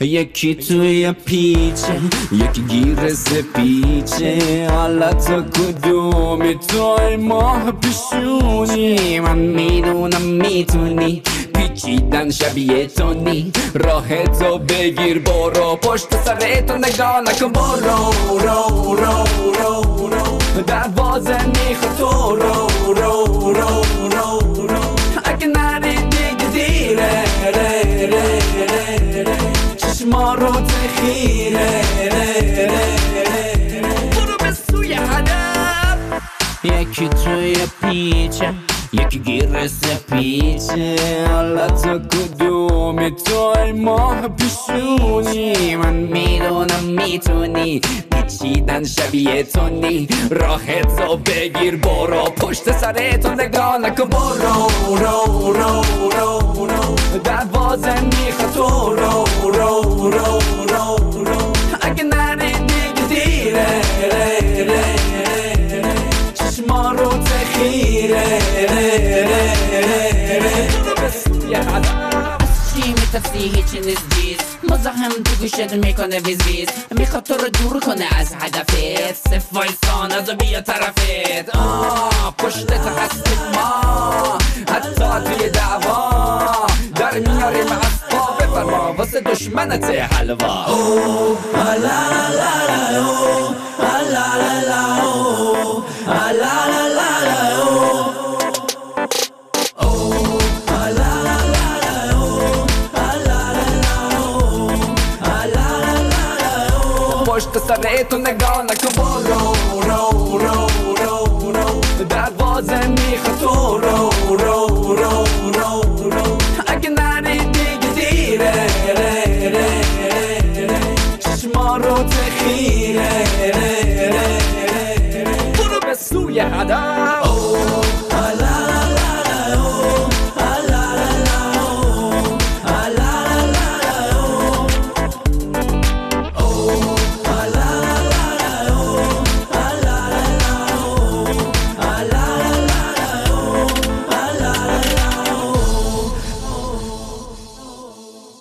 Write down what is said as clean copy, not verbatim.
یکی توی پیچه یکی گیر سپیچه، حالا تو کدومی؟ توی ماه پیشونی. من میدونم میتونی پیچیدن شبیه تونی، راه تو بگیر برو، پشت سرتو نگاه نکن برو. رو رو رو رو دروازه میخواد تو رو رو رو رو رو، اگه نری دیگه دیره. ره ره ره ره چشما رو تخیره. ره ره ره برو به سوی هدف. یکی توی پیچه یکی گیر سپیچه، حالا تو کدومی؟ توی ماه پیشونی. من میدونم میتونی پیچیدن شبیه تونی، راه تو بگیر برو، پشت سرتو نگاه نکن برو. رو رو رو رو دروازه میخواد تو رو رو رو رو رو، اگه نری دیگه دیره. ره ره ره چشما رو تخیره. ره ره ره برو به سوی هدف. چی میترسی؟ هیچی نیست بیز، مزاحم تو گوشت میکنه ویز ویز، میخواد تو رو دور کنه از هدفت. صف وایسان از بیا طرفت. پشتت هستیم ما، حتی توی دعوا در میاریم از پا. بفرما واسه دشمنت حلوا. پشت سرتو نگاه نکن برو. رو رو رو رو دروازه میخواد تو رو رو رو رو رو، اگه نری دیگه دیره. ره ره ره چشما رو تخیره. ره ره ره برو به سوی هدف.